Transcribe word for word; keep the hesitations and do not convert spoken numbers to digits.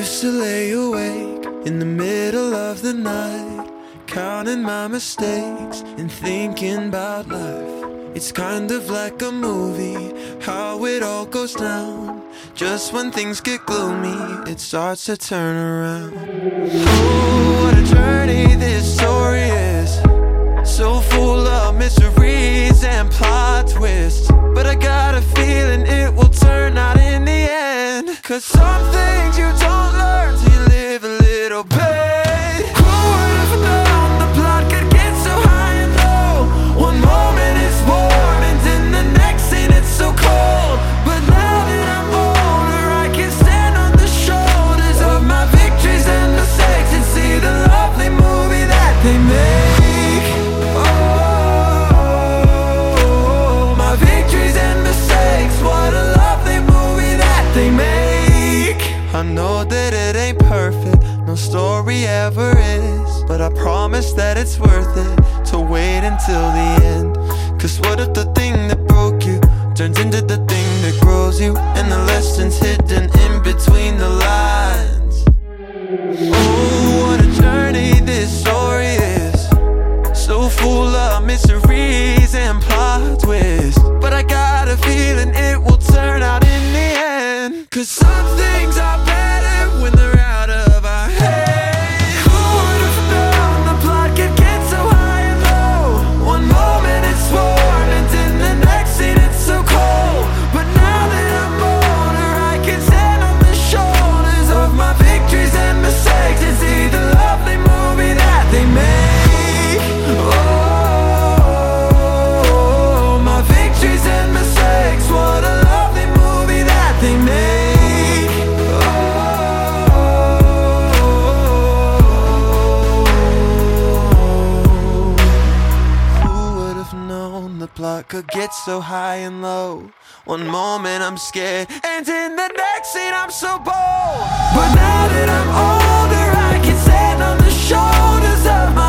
used to lay awake in the middle of the night, counting my mistakes and thinking about life. It's kind of like a movie, how it all goes down. Just when things get gloomy, it starts to turn around. Oh, what a journey this story is, so full of mysteries and plot twists. But I got a feeling it will turn out in the end, 'cause some things you don't learn till you live a little bit. Who would have known the plot could get so high and low? One moment it's warm and then the next scene it's so cold. But now that I'm older, I can stand on the shoulders of my victories and mistakes and see the lovely movie that they make. Oh, my victories and mistakes, what a lovely movie that they make. I know that it ain't perfect, no story ever is, but I promise that it's worth it to wait until the end. 'Cause what if the thing that broke you turns into the thing that grows you, and the lessons hidden in between the lines? Oh, what a journey this story is, so full of mysteries and plot twists. But I got a feeling it will turn out in the end, 'cause some things are better when they're out of our head. Who would have known the plot could get so high and low? One moment it's warm and then the next scene it's so cold. But now that I'm older, I can stand on the shoulders of my victories and mistakes and see the lovely movie that they make. Oh, my victories and mistakes, what a lovely movie that they make. Who would have known the plot could get so high and low? One moment I'm scared, and in the next scene I'm so bold. But now that I'm older, I can stand on the shoulders of my